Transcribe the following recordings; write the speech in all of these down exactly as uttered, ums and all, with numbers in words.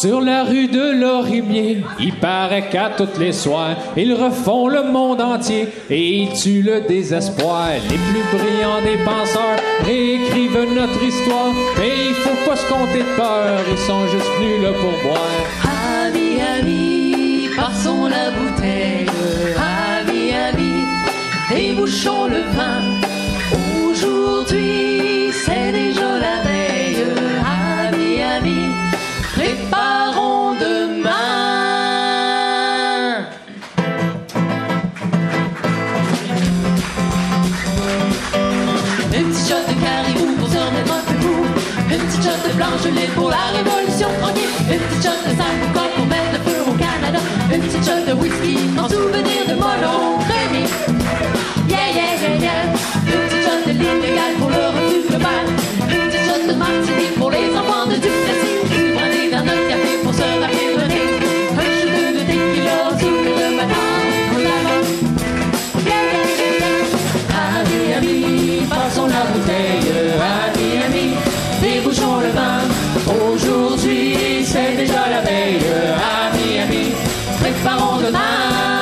Sur la rue de Lorimier, il paraît qu'à toutes les soirs, ils refont le monde entier et ils tuent le désespoir. Les plus brillants des penseurs réécrivent notre histoire, mais il faut pas se compter de peur, ils sont juste venus là pour boire. Amis, amis, passons la bouteille. Amis, amis, débouchons le vin. Aujourd'hui, c'est déjà la veille. Amis, amis, préparons demain. Une petite shot de caribou pour se remettre un peu debout. Une petite shot de blanc gelé pour la révolution tranquille. Une petite shot de cinq pour mettre le feu au Canada. Une petite shot de whisky en souvenir de mon Rémi. Yeah, yeah, yeah, yeah. Une petite shot de l'illégal pour le refus global. Une petite shot de martini pour les enfants de Duplessis. Une brandy dans notre café pour se rappeler le nez. Un chou de tequila en souvenir de madame. Yeah, yeah, yeah, yeah. Amis, amis, passons la bouteille. Amis, amis, débouchons le vin. Aujourd'hui, c'est déjà la veille. Amis, amis, préparons demain.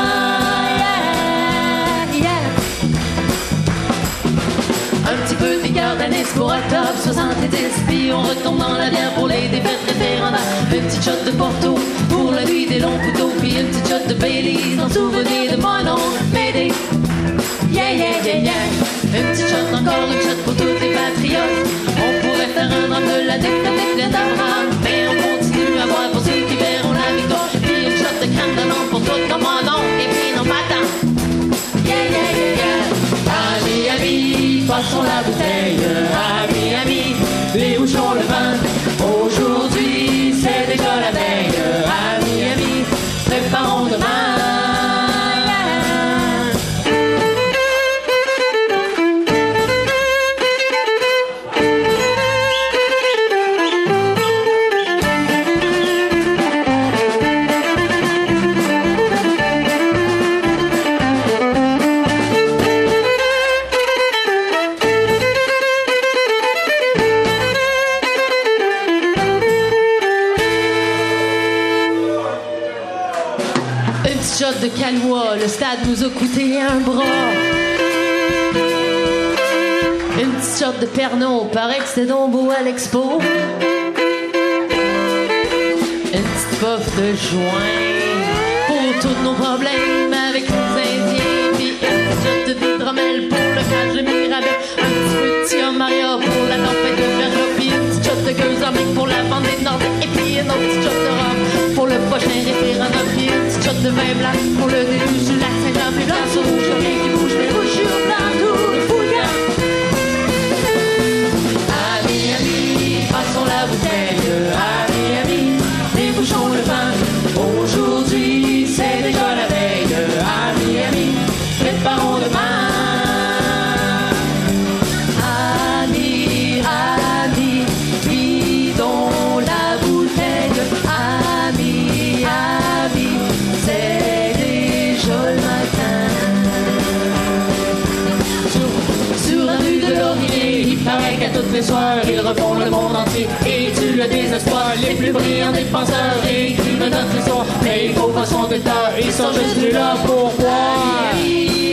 Un petit peu d'écart d'anis pour octobre soixante-dix. Puis on retombe dans la bière pour les défaites référendaires. Une petite shot de Porto pour la nuit des longs couteaux. Puis une petite shot de Baileys en souvenir de mon oncle Médée. Yeah, yeah, yeah, yeah. Une petite shot, encore une shot pour toutes les patriotes. On pourrait faire un drame de la défaite avec les dames. Mais on continue à boire pour ceux qui verront la victoire. Puis une shot de crème de menthe pour tout comme mon oncle et puis nos patins. Yeah, yeah, yeah, yeah. Amis, amis, passons la bouteille. Amis, amis, débouchons le vin. Aujourd'hui, c'est déjà la veille. Amis, amis, préparons demain. De Calois, le stade nous a coûté un bras. Une petite shot de Pernod, paraît que c'était donc beau à l'expo. Une petite puff de joint pour tous nos problèmes avec les Indiens. Puis une petite shot de Vidromel pour le cage de Mirabel. Un petit peu de Tia Maria pour la tempête de Verga. Puis une petite shot de Gueuze pour la bande des Nordiques. Et puis une autre petite shot de rhum pour le prochain référendum. Puis une petite shot de vin blanc pour le déluge du lac Saint-Jean. Puis blanc sur rouge, rien qui bouge, mais rouge sur blanc, tout le fouillant. Amis, amis, passons la bouteille. Amis, amis, débouchons le vin. Aujourd'hui, c'est déjà la veille. Amis, amis, préparons demain. Amis, amis, vidons la bouteille. Amis, amis, c'est déjà le matin. Sur, sur la rue de Laurier, il paraît qu'à toutes les soirs, ils refont le monde entier et tuent le désespoir. Les plus brillants des penseurs réécrivent notre histoire. Mais il faut pas se tromper de tard, ils sont juste plus là pour boire.